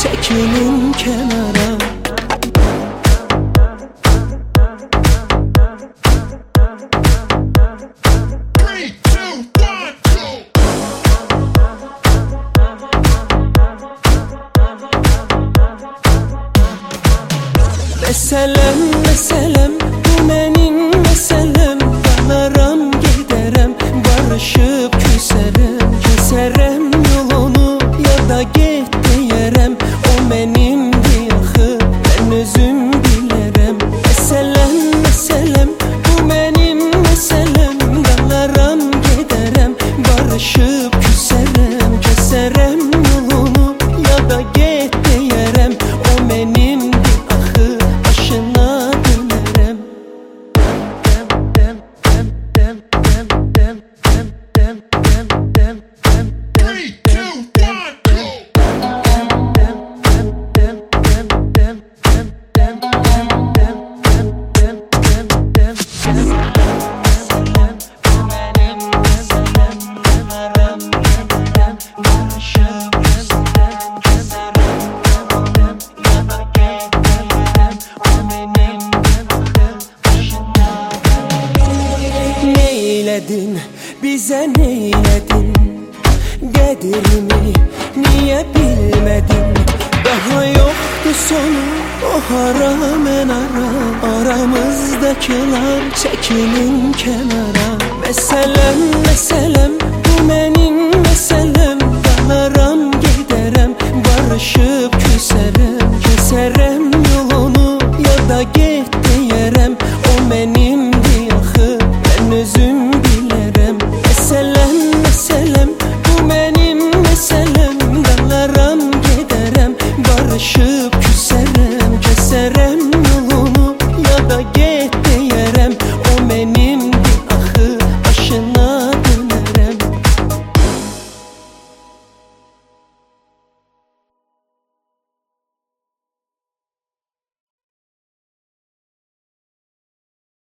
çekilin kenara. Meselem, meselem, bu benim meselem. Dalaram giderem, barışıp küserem. Keserem yolunu ya da git diyerem. O benimdi axı, ben özüm bilərəm. Meselem, meselem, bu benim meselem. Dalaram giderem, barışıp küserem. Keserem yolunu ya da git diyerem. O benimdi axı, başına dönerem. Neyledin, bize neyledin? Qədirimi niye bilmedin? Daha yoktu sonu, o hara mən ara. Aramızdakiler çekilin kenara. Meselem, meselem, bu benim